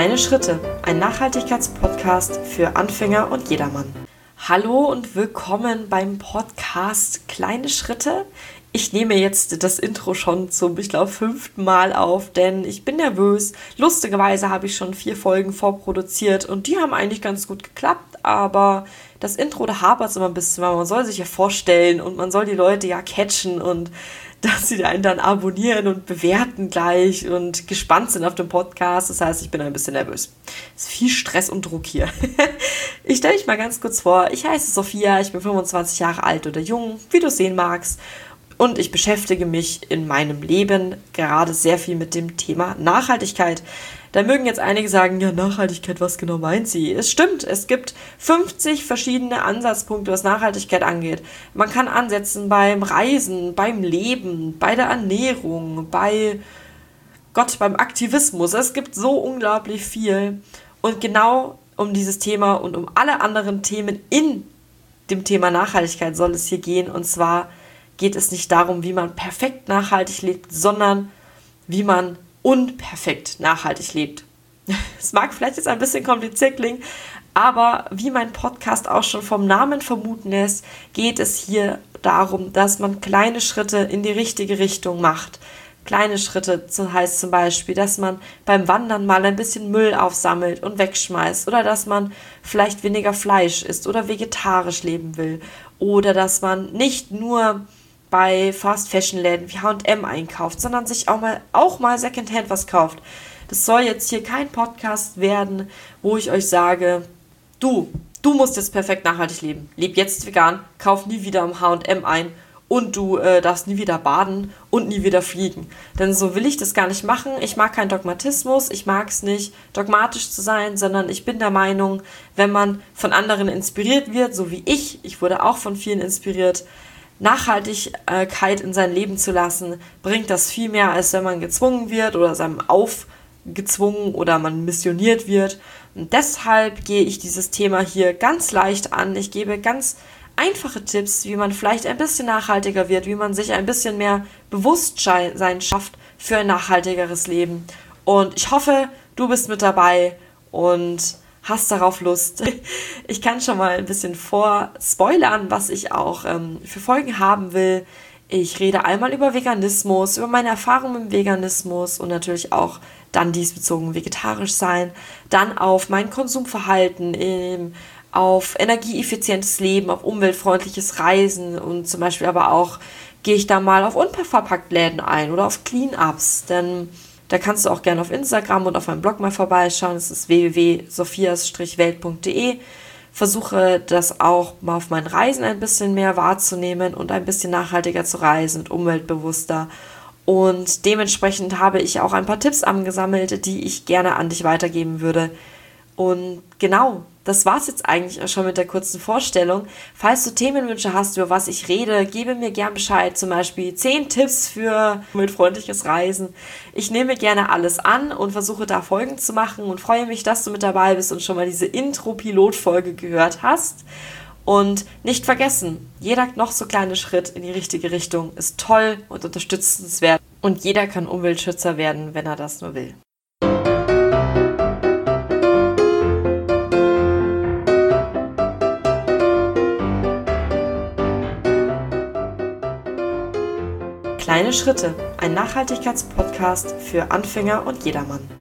Kleine Schritte, ein Nachhaltigkeitspodcast für Anfänger und jedermann. Hallo und willkommen beim Podcast Kleine Schritte. Ich nehme jetzt das Intro schon zum, 5. Mal auf, denn ich bin nervös. Lustigerweise habe ich schon 4 Folgen vorproduziert und die haben eigentlich ganz gut geklappt, aber das Intro, da hapert es immer ein bisschen, weil man soll sich ja vorstellen und man soll die Leute ja catchen und dass sie einen dann abonnieren und bewerten gleich und gespannt sind auf den Podcast. Das heißt, ich bin ein bisschen nervös. Es ist viel Stress und Druck hier. Ich stelle mich mal ganz kurz vor. Ich heiße Sophia, ich bin 25 Jahre alt oder jung, wie du sehen magst. Und ich beschäftige mich in meinem Leben gerade sehr viel mit dem Thema Nachhaltigkeit. Da mögen jetzt einige sagen, ja, Nachhaltigkeit, was genau meint sie? Es stimmt, es gibt 50 verschiedene Ansatzpunkte, was Nachhaltigkeit angeht. Man kann ansetzen beim Reisen, beim Leben, bei der Ernährung, beim Aktivismus. Es gibt so unglaublich viel. Und genau um dieses Thema und um alle anderen Themen in dem Thema Nachhaltigkeit soll es hier gehen. Und zwar geht es nicht darum, wie man perfekt nachhaltig lebt, sondern wie man unperfekt nachhaltig lebt. Es mag vielleicht jetzt ein bisschen kompliziert klingen, aber wie mein Podcast auch schon vom Namen vermuten lässt, geht es hier darum, dass man kleine Schritte in die richtige Richtung macht. Kleine Schritte heißt zum Beispiel, dass man beim Wandern mal ein bisschen Müll aufsammelt und wegschmeißt oder dass man vielleicht weniger Fleisch isst oder vegetarisch leben will oder dass man nicht nur bei Fast-Fashion-Läden wie H&M einkauft, sondern sich auch mal Secondhand was kauft. Das soll jetzt hier kein Podcast werden, wo ich euch sage, du musst jetzt perfekt nachhaltig leben. Leb jetzt vegan, kauf nie wieder im H&M ein und du darfst nie wieder baden und nie wieder fliegen. Denn so will ich das gar nicht machen. Ich mag keinen Dogmatismus, ich mag es nicht, dogmatisch zu sein, sondern ich bin der Meinung, wenn man von anderen inspiriert wird, so wie ich wurde auch von vielen inspiriert, Nachhaltigkeit in sein Leben zu lassen, bringt das viel mehr, als wenn man gezwungen wird oder seinem aufgezwungen oder man missioniert wird. Und deshalb gehe ich dieses Thema hier ganz leicht an. Ich gebe ganz einfache Tipps, wie man vielleicht ein bisschen nachhaltiger wird, wie man sich ein bisschen mehr Bewusstsein schafft für ein nachhaltigeres Leben. Und ich hoffe, du bist mit dabei und hast darauf Lust. Ich kann schon mal ein bisschen vorspoilern, was ich auch für Folgen haben will. Ich rede einmal über Veganismus, über meine Erfahrungen mit Veganismus und natürlich auch dann diesbezogen vegetarisch sein. Dann auf mein Konsumverhalten, auf energieeffizientes Leben, auf umweltfreundliches Reisen und zum Beispiel aber auch gehe ich da mal auf Unverpacktläden ein oder auf Cleanups, denn da kannst du auch gerne auf Instagram und auf meinem Blog mal vorbeischauen. Das ist www.sophias-welt.de. Versuche das auch mal auf meinen Reisen ein bisschen mehr wahrzunehmen und ein bisschen nachhaltiger zu reisen und umweltbewusster. Und dementsprechend habe ich auch ein paar Tipps angesammelt, die ich gerne an dich weitergeben würde. Und genau, das war's jetzt eigentlich auch schon mit der kurzen Vorstellung. Falls du Themenwünsche hast, über was ich rede, gebe mir gern Bescheid. Zum Beispiel 10 Tipps für umweltfreundliches Reisen. Ich nehme gerne alles an und versuche da Folgen zu machen und freue mich, dass du mit dabei bist und schon mal diese Intro-Pilot-Folge gehört hast. Und nicht vergessen, jeder noch so kleine Schritt in die richtige Richtung ist toll und unterstützenswert. Und jeder kann Umweltschützer werden, wenn er das nur will. Kleine Schritte, ein Nachhaltigkeitspodcast für Anfänger und jedermann.